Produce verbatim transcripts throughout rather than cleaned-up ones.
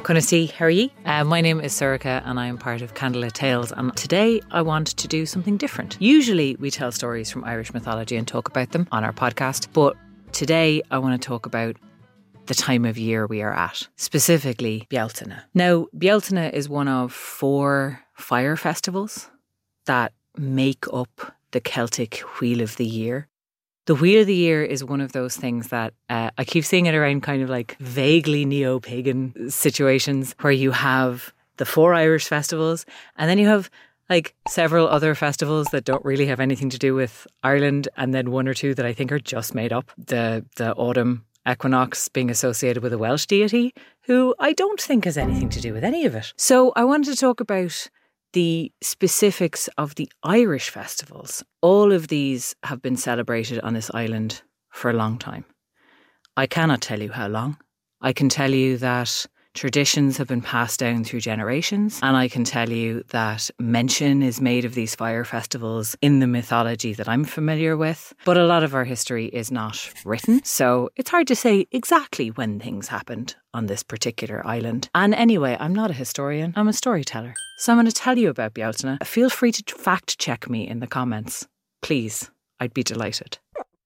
Kunasi, how are you? Uh, my name is Surika and I am part of Candlelit Tales, and today I want to do something different. Usually we tell stories from Irish mythology and talk about them on our podcast, but today I want to talk about the time of year we are at, specifically Bealtaine. Now, Bealtaine is one of four fire festivals that make up the Celtic Wheel of the Year. The Wheel of the Year is one of those things that uh, I keep seeing it around kind of like vaguely neo-pagan situations where you have the four Irish festivals and then you have like several other festivals that don't really have anything to do with Ireland, and then one or two that I think are just made up. The the autumn equinox being associated with a Welsh deity who I don't think has anything to do with any of it. So I wanted to talk about the specifics of the Irish festivals. All of these have been celebrated on this island for a long time. I cannot tell you how long. I can tell you that traditions have been passed down through generations, and I can tell you that mention is made of these fire festivals in the mythology that I'm familiar with, but a lot of our history is not written, so it's hard to say exactly when things happened on this particular island. And anyway, I'm not a historian, I'm a storyteller. So I'm going to tell you about Bealtaine. Feel free to fact check me in the comments. Please, I'd be delighted.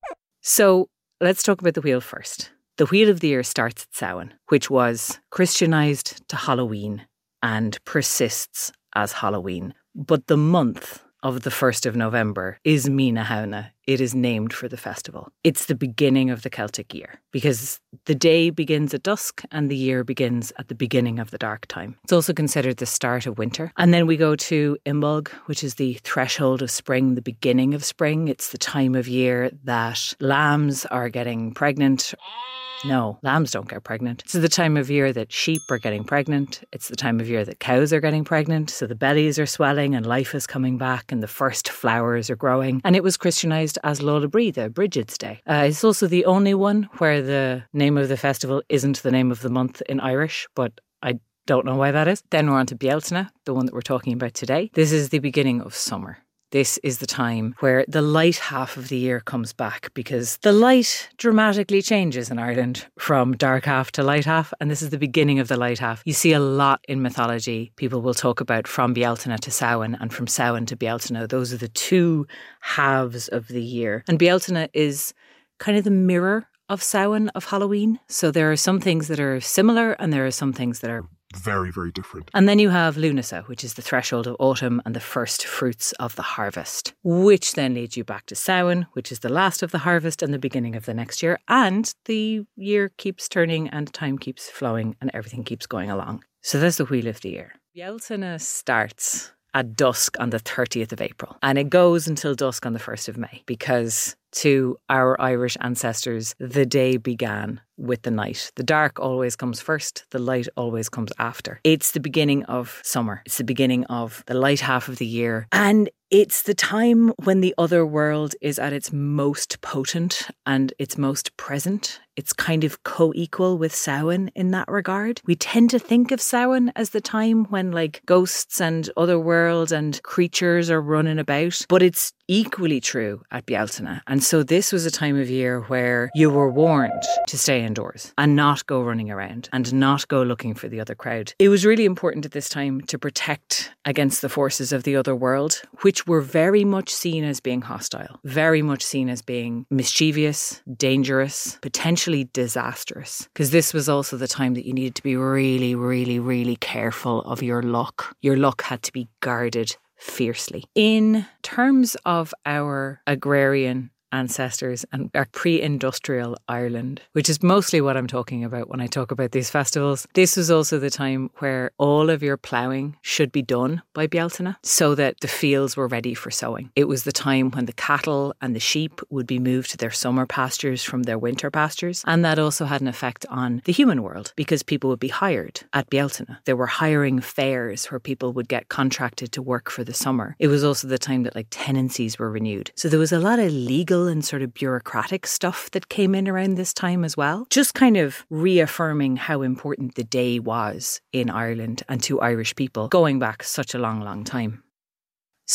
So let's talk about the wheel first. The Wheel of the Year starts at Samhain, which was Christianised to Halloween and persists as Halloween. But the month of the first of November is Mina Hauna. It is named for the festival. It's the beginning of the Celtic year because the day begins at dusk and the year begins at the beginning of the dark time. It's also considered the start of winter. And then we go to Imbolg, which is the threshold of spring, the beginning of spring. It's the time of year that lambs are getting pregnant. No, lambs don't get pregnant. It's the time of year that sheep are getting pregnant. It's the time of year that cows are getting pregnant. So the bellies are swelling and life is coming back and the first flowers are growing. And it was Christianised as Lola Bree, the Bridget's Day. Uh, it's also the only one where the name of the festival isn't the name of the month in Irish, but I don't know why that is. Then we're on to Bealtaine, the one that we're talking about today. This is the beginning of summer. This is the time where the light half of the year comes back because the light dramatically changes in Ireland from dark half to light half, and this is the beginning of the light half. You see a lot in mythology. People will talk about from Bealtaine to Samhain and from Samhain to Bealtaine. Those are the two halves of the year. And Bealtaine is kind of the mirror of Samhain, of Halloween. So there are some things that are similar and there are some things that are very, very different. And then you have Lunasa, which is the threshold of autumn and the first fruits of the harvest, which then leads you back to Samhain, which is the last of the harvest and the beginning of the next year. And the year keeps turning and time keeps flowing and everything keeps going along. So that's the Wheel of the Year. Bealtaine starts at dusk on the thirtieth of April and it goes until dusk on the first of May because to our Irish ancestors, the day began with the night. The dark always comes first, the light always comes after. It's the beginning of summer. It's the beginning of the light half of the year. And it's the time when the other world is at its most potent and its most present. It's kind of co-equal with Samhain in that regard. We tend to think of Samhain as the time when like ghosts and other worlds and creatures are running about, but it's equally true at Bealtaine. And so this was a time of year where you were warned to stay indoors and not go running around and not go looking for the other crowd. It was really important at this time to protect against the forces of the other world, which were very much seen as being hostile, very much seen as being mischievous, dangerous, potentially disastrous. Because this was also the time that you needed to be really, really, really careful of your luck. Your luck had to be guarded fiercely. In terms of our agrarian ancestors and our pre-industrial Ireland, which is mostly what I'm talking about when I talk about these festivals, this was also the time where all of your ploughing should be done by Bealtaine so that the fields were ready for sowing. It was the time when the cattle and the sheep would be moved to their summer pastures from their winter pastures, and that also had an effect on the human world because people would be hired at Bealtaine. There were hiring fairs where people would get contracted to work for the summer. It was also the time that like tenancies were renewed. So there was a lot of legal and sort of bureaucratic stuff that came in around this time as well. Just kind of reaffirming how important the day was in Ireland and to Irish people going back such a long, long time. So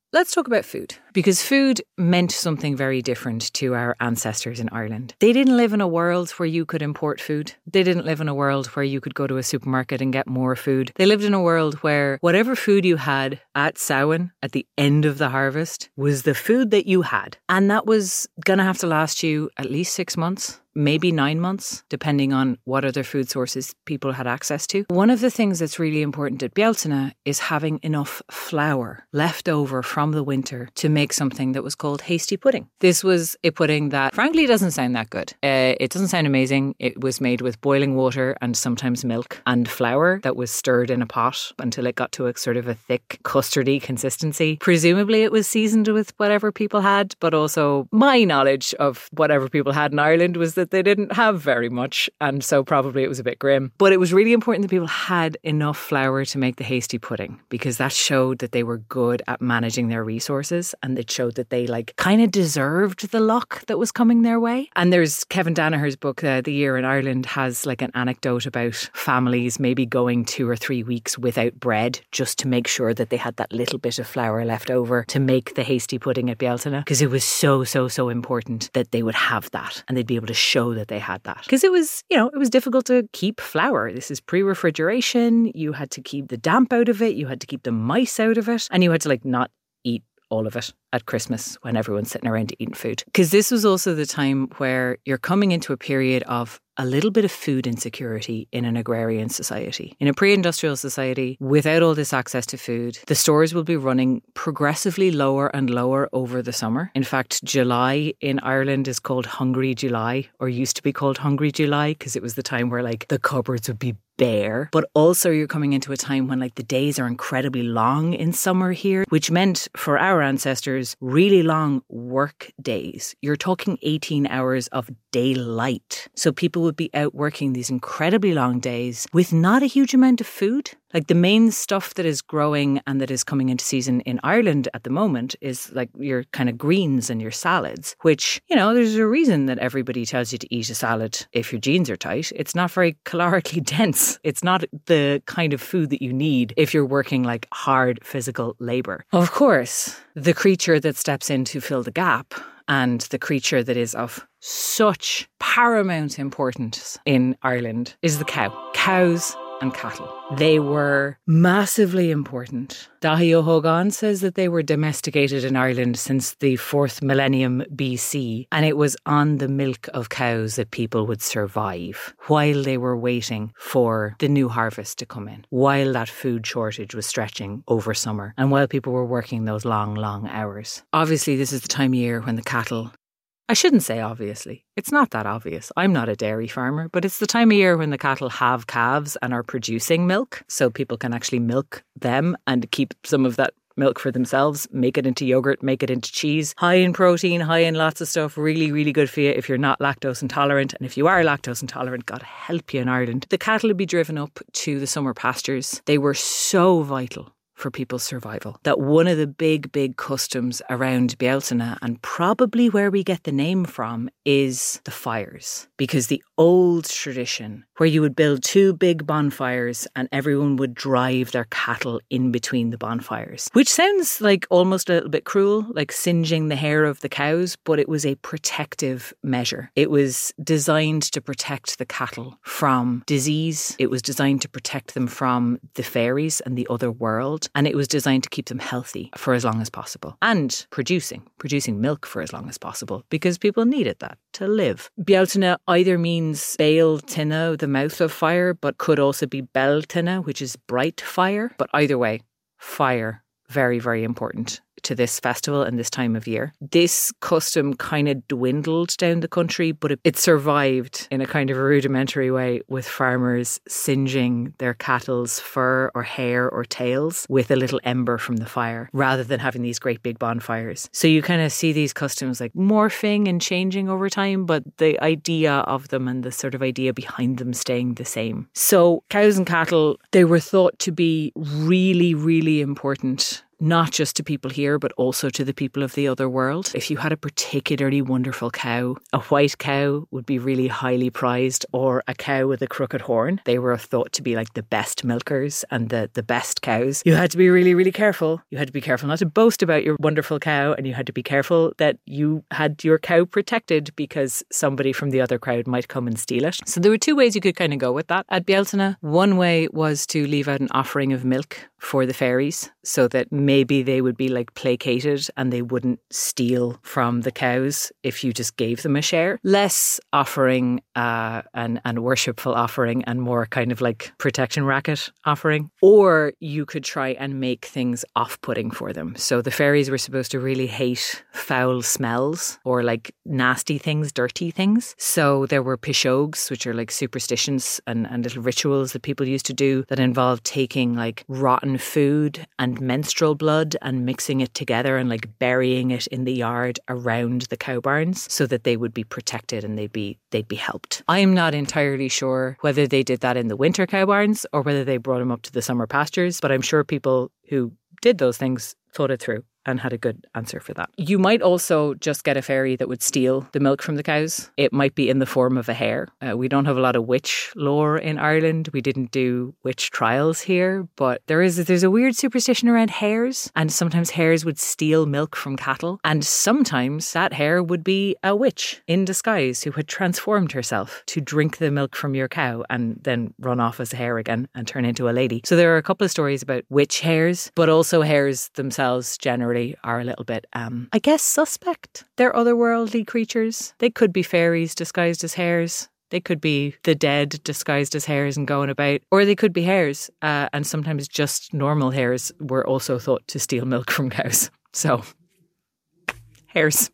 Let's talk about food, because food meant something very different to our ancestors in Ireland. They didn't live in a world where you could import food. They didn't live in a world where you could go to a supermarket and get more food. They lived in a world where whatever food you had at Samhain, at the end of the harvest, was the food that you had. And that was going to have to last you at least six months. Maybe nine months, depending on what other food sources people had access to. One of the things that's really important at Bealtaine is having enough flour left over from the winter to make something that was called hasty pudding. This was a pudding that, frankly, doesn't sound that good. Uh, it doesn't sound amazing. It was made with boiling water and sometimes milk and flour that was stirred in a pot until it got to a sort of a thick custardy consistency. Presumably it was seasoned with whatever people had, but also my knowledge of whatever people had in Ireland was that they didn't have very much, and so probably it was a bit grim. But it was really important that people had enough flour to make the hasty pudding, because that showed that they were good at managing their resources, and it showed that they like kind of deserved the luck that was coming their way. And there's Kevin Danaher's book, uh, The Year in Ireland, has like an anecdote about families maybe going two or three weeks without bread just to make sure that they had that little bit of flour left over to make the hasty pudding at Bealtaine, because it was so, so, so important that they would have that and they'd be able to show that they had that. Because it was, you know, it was difficult to keep flour. This is pre-refrigeration. You had to keep the damp out of it. You had to keep the mice out of it. And you had to like not eat all of it at Christmas when everyone's sitting around eating food. Because this was also the time where you're coming into a period of a little bit of food insecurity in an agrarian society. In a pre-industrial society, without all this access to food, the stores will be running progressively lower and lower over the summer. In fact, July in Ireland is called Hungry July, or used to be called Hungry July, because it was the time where like the cupboards would be bare. But also you're coming into a time when like the days are incredibly long in summer here, which meant for our ancestors really long work days. You're talking eighteen hours of daylight. So people would be out working these incredibly long days with not a huge amount of food. Like the main stuff that is growing and that is coming into season in Ireland at the moment is like your kind of greens and your salads, which, you know, there's a reason that everybody tells you to eat a salad if your jeans are tight. It's not very calorically dense. It's not the kind of food that you need if you're working like hard physical labour. Of course, the creature that steps in to fill the gap, and the creature that is of such paramount importance in Ireland, is the cow. Cows and cattle. They were massively important. Daithí O'Hogan says that they were domesticated in Ireland since the fourth millennium B C, and it was on the milk of cows that people would survive while they were waiting for the new harvest to come in, while that food shortage was stretching over summer, and while people were working those long, long hours. Obviously, this is the time of year when the cattle... I shouldn't say obviously. It's not that obvious. I'm not a dairy farmer, but it's the time of year when the cattle have calves and are producing milk, so people can actually milk them and keep some of that milk for themselves, make it into yogurt, make it into cheese. High in protein, high in lots of stuff, really, really good for you if you're not lactose intolerant. And if you are lactose intolerant, God help you in Ireland. The cattle would be driven up to the summer pastures. They were so vital for people's survival that one of the big, big customs around Bealtaine, and probably where we get the name from, is the fires. Because the old tradition where you would build two big bonfires and everyone would drive their cattle in between the bonfires, which sounds like almost a little bit cruel, like singeing the hair of the cows, but it was a protective measure. It was designed to protect the cattle from disease. It was designed to protect them from the fairies and the other world. And it was designed to keep them healthy for as long as possible. And producing, producing milk for as long as possible, because people needed that to live. Bealtaine either means Béal Tine, the mouth of fire, but could also be Bel Tine, which is bright fire. But either way, fire, very, very important to this festival and this time of year. This custom kind of dwindled down the country, but it, it survived in a kind of a rudimentary way, with farmers singeing their cattle's fur or hair or tails with a little ember from the fire, rather than having these great big bonfires. So you kind of see these customs like morphing and changing over time, but the idea of them and the sort of idea behind them staying the same. So cows and cattle, they were thought to be really, really important not just to people here, but also to the people of the other world. If you had a particularly wonderful cow, a white cow would be really highly prized, or a cow with a crooked horn. They were thought to be like the best milkers and the, the best cows. You had to be really, really careful. You had to be careful not to boast about your wonderful cow, and you had to be careful that you had your cow protected because somebody from the other crowd might come and steal it. So there were two ways you could kind of go with that at Bealtaine. One way was to leave out an offering of milk for the fairies so that maybe they would be like placated and they wouldn't steal from the cows if you just gave them a share. Less offering uh, and, and worshipful offering, and more kind of like protection racket offering. Or you could try and make things off-putting for them. So the fairies were supposed to really hate foul smells or like nasty things, dirty things. So there were pishogues, which are like superstitions and, and little rituals that people used to do that involved taking like rotten food and menstrual blood and mixing it together and like burying it in the yard around the cow barns so that they would be protected and they'd be they'd be helped. I'm not entirely sure whether they did that in the winter cow barns or whether they brought them up to the summer pastures, but I'm sure people who did those things thought it through and had a good answer for that. You might also just get a fairy that would steal the milk from the cows. It might be in the form of a hare. Uh, we don't have a lot of witch lore in Ireland. We didn't do witch trials here, but there is there's a weird superstition around hares, and sometimes hares would steal milk from cattle, and sometimes that hare would be a witch in disguise who had transformed herself to drink the milk from your cow and then run off as a hare again and turn into a lady. So there are a couple of stories about witch hares, but also hares themselves generally are a little bit, um, I guess, suspect. They're otherworldly creatures. They could be fairies disguised as hares. They could be the dead disguised as hares and going about. Or they could be hares. Uh, and sometimes just normal hares were also thought to steal milk from cows. So, hares.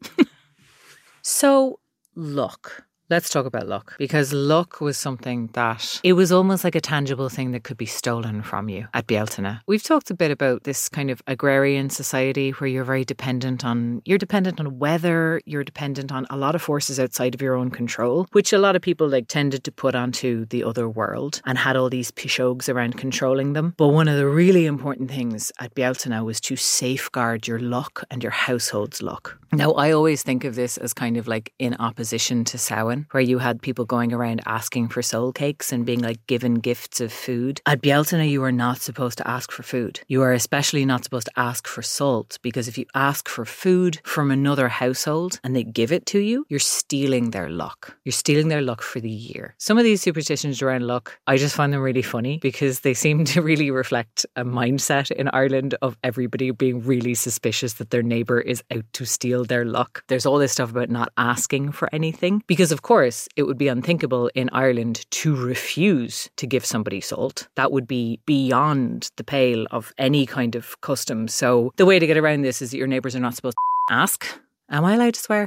So, luck. Let's talk about luck, because luck was something that it was almost like a tangible thing that could be stolen from you at Bealtaine. We've talked a bit about this kind of agrarian society where you're very dependent on, you're dependent on weather, you're dependent on a lot of forces outside of your own control, which a lot of people like tended to put onto the other world and had all these pishogues around controlling them. But one of the really important things at Bealtaine was to safeguard your luck and your household's luck. Now, I always think of this as kind of like in opposition to Samhain, where you had people going around asking for soul cakes and being like given gifts of food. At Bealtaine, you are not supposed to ask for food. You are especially not supposed to ask for salt, because if you ask for food from another household and they give it to you, you're stealing their luck. You're stealing their luck for the year. Some of these superstitions around luck, I just find them really funny because they seem to really reflect a mindset in Ireland of everybody being really suspicious that their neighbour is out to steal their luck. There's all this stuff about not asking for anything because, of course, it would be unthinkable in Ireland to refuse to give somebody salt. That would be beyond the pale of any kind of custom. So the way to get around this is that your neighbours are not supposed to ask. Am I allowed to swear?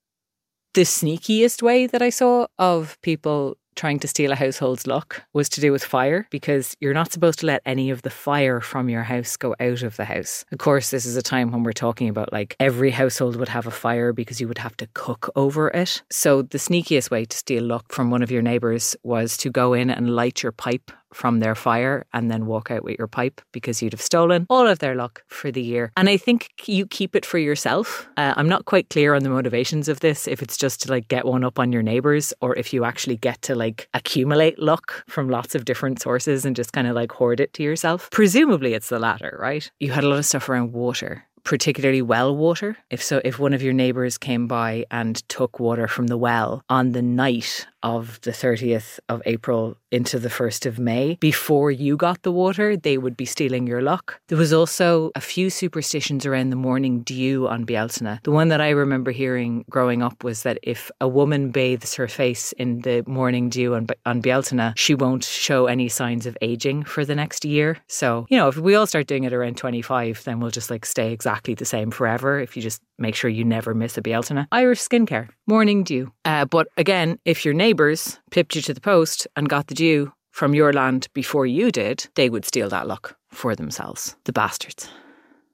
The sneakiest way that I saw of people trying to steal a household's luck was to do with fire, because you're not supposed to let any of the fire from your house go out of the house. Of course, this is a time when we're talking about like every household would have a fire because you would have to cook over it. So the sneakiest way to steal luck from one of your neighbours was to go in and light your pipe from their fire and then walk out with your pipe, because you'd have stolen all of their luck for the year. And I think you keep it for yourself. Uh, I'm not quite clear on the motivations of this, if it's just to like get one up on your neighbours or if you actually get to like accumulate luck from lots of different sources and just kind of like hoard it to yourself. Presumably it's the latter, right? You had a lot of stuff around water, particularly well water. If so, if one of your neighbours came by and took water from the well on the night of the thirtieth of April into the first of May, before you got the water, they would be stealing your luck. There was also a few superstitions around the morning dew on Bealtaine. The one that I remember hearing growing up was that if a woman bathes her face in the morning dew on, on Bealtaine, she won't show any signs of aging for the next year. So, you know, if we all start doing it around twenty-five, then we'll just like stay exactly the same forever if you just make sure you never miss a Bealtaine. Irish skincare, morning dew. Uh, but again, if your neighbours pipped you to the post and got the dew from your land before you did, they would steal that luck for themselves. The bastards.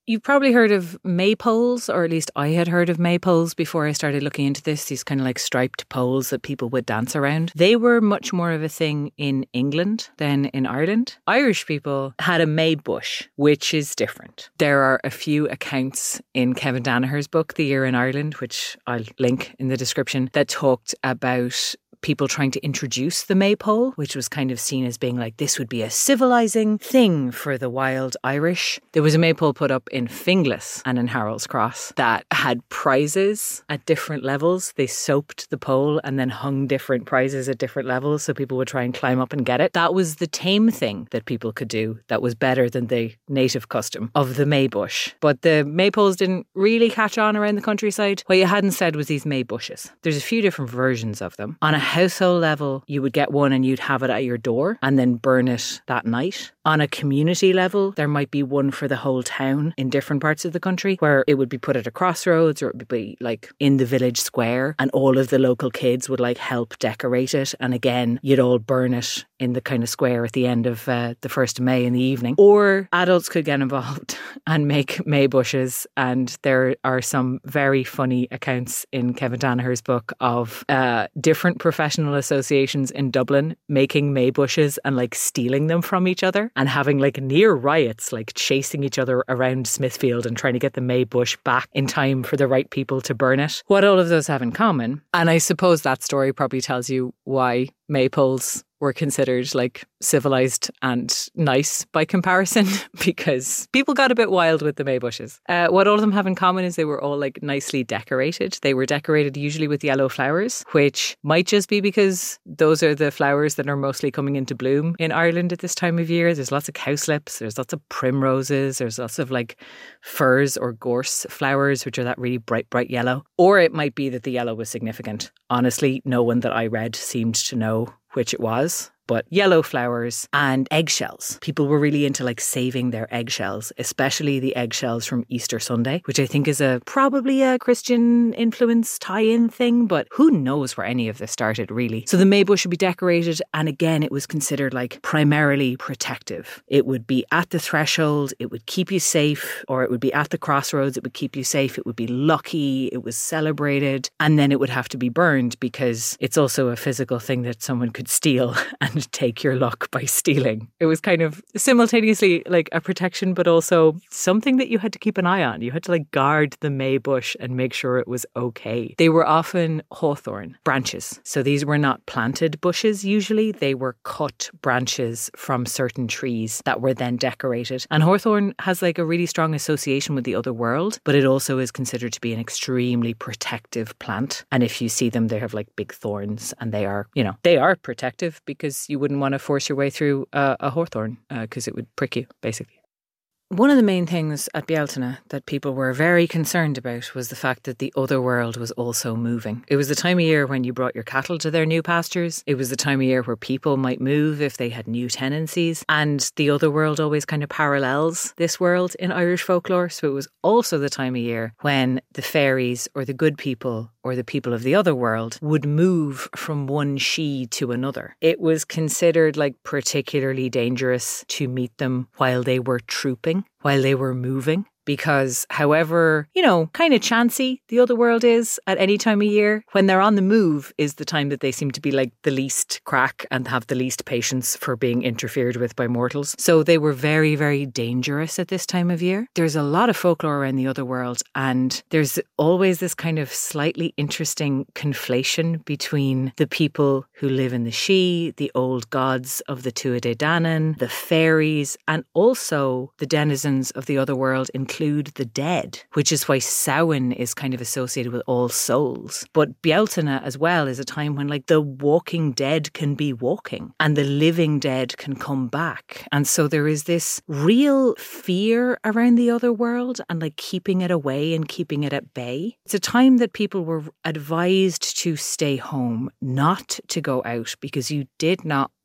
You've probably heard of maypoles, or at least I had heard of maypoles before I started looking into this. These kind of like striped poles that people would dance around. They were much more of a thing in England than in Ireland. Irish people had a maybush, which is different. There are a few accounts in Kevin Danaher's book, The Year in Ireland, which I'll link in the description, that talked about people trying to introduce the maypole, which was kind of seen as being like, this would be a civilizing thing for the wild Irish. There was a maypole put up in Finglas and in Harold's Cross that had prizes at different levels. They soaped the pole and then hung different prizes at different levels so people would try and climb up and get it. That was the tame thing that people could do that was better than the native custom of the maybush. But the maypoles didn't really catch on around the countryside. What you hadn't said was these maybushes. There's a few different versions of them. On a household level, you would get one and you'd have it at your door and then burn it that night. On a community level, there might be one for the whole town in different parts of the country, where it would be put at a crossroads, or it would be like in the village square, and all of the local kids would like help decorate it. And again, you'd all burn it in the kind of square at the end of uh, the first of May in the evening. Or adults could get involved and make maybushes. And there are some very funny accounts in Kevin Danaher's book of uh, different professional associations in Dublin making maybushes and like stealing them from each other and having like near riots, like chasing each other around Smithfield and trying to get the maybush back in time for the right people to burn it. What all of those have in common, and I suppose that story probably tells you why maypoles were considered like civilized and nice by comparison, because people got a bit wild with the maybushes. Uh, what all of them have in common is they were all like nicely decorated. They were decorated usually with yellow flowers, which might just be because those are the flowers that are mostly coming into bloom in Ireland at this time of year. There's lots of cowslips, there's lots of primroses, there's lots of like furze or gorse flowers, which are that really bright, bright yellow. Or it might be that the yellow was significant. Honestly, no one that I read seemed to know which it was. But yellow flowers and eggshells. People were really into like saving their eggshells, especially the eggshells from Easter Sunday, which I think is a probably a Christian influence tie-in thing, but who knows where any of this started really. So the maybush would be decorated, and again, it was considered like primarily protective. It would be at the threshold, it would keep you safe, or it would be at the crossroads, it would keep you safe, it would be lucky, it was celebrated, and then it would have to be burned because it's also a physical thing that someone could steal and take your luck by stealing. It was kind of simultaneously like a protection, but also something that you had to keep an eye on. You had to like guard the maybush and make sure it was okay. They were often hawthorn branches. So these were not planted bushes usually. They were cut branches from certain trees that were then decorated. And hawthorn has like a really strong association with the other world, but it also is considered to be an extremely protective plant. And if you see them, they have like big thorns, and they are, you know, they are protective because you wouldn't want to force your way through a, a hawthorn because uh, it would prick you, basically. One of the main things at Bealtaine that people were very concerned about was the fact that the other world was also moving. It was the time of year when you brought your cattle to their new pastures. It was the time of year where people might move if they had new tenancies. And the other world always kind of parallels this world in Irish folklore. So it was also the time of year when the fairies or the good people or the people of the other world would move from one she to another. It was considered like particularly dangerous to meet them while they were trooping, while they were moving. Because however, you know, kind of chancy the other world is at any time of year, when they're on the move is the time that they seem to be like the least crack and have the least patience for being interfered with by mortals. So they were very, very dangerous at this time of year. There's a lot of folklore around the other world, and there's always this kind of slightly interesting conflation between the people who live in the Sidhe, the old gods of the Tuatha Dé Danann, the fairies, and also the denizens of the other world, including include the dead, which is why Samhain is kind of associated with All Souls. But Bealtaine as well is a time when like the walking dead can be walking and the living dead can come back. And so there is this real fear around the other world and like keeping it away and keeping it at bay. It's a time that people were advised to stay home, not to go out, because you did not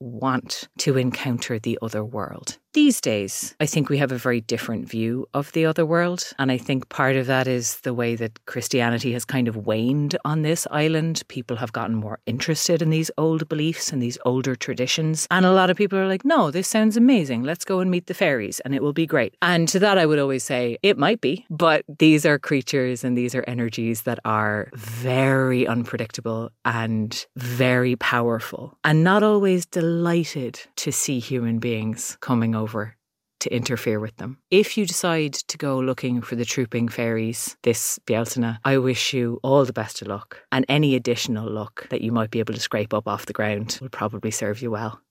want to encounter the other world. These days, I think we have a very different view of the other world. And I think part of that is the way that Christianity has kind of waned on this island. People have gotten more interested in these old beliefs and these older traditions. And a lot of people are like, no, this sounds amazing. Let's go and meet the fairies and it will be great. And to that, I would always say it might be, but these are creatures and these are energies that are very unpredictable and very powerful and not always delighted to see human beings coming over to interfere with them. If you decide to go looking for the trooping fairies this Bealtaine, I wish you all the best of luck, and any additional luck that you might be able to scrape up off the ground will probably serve you well.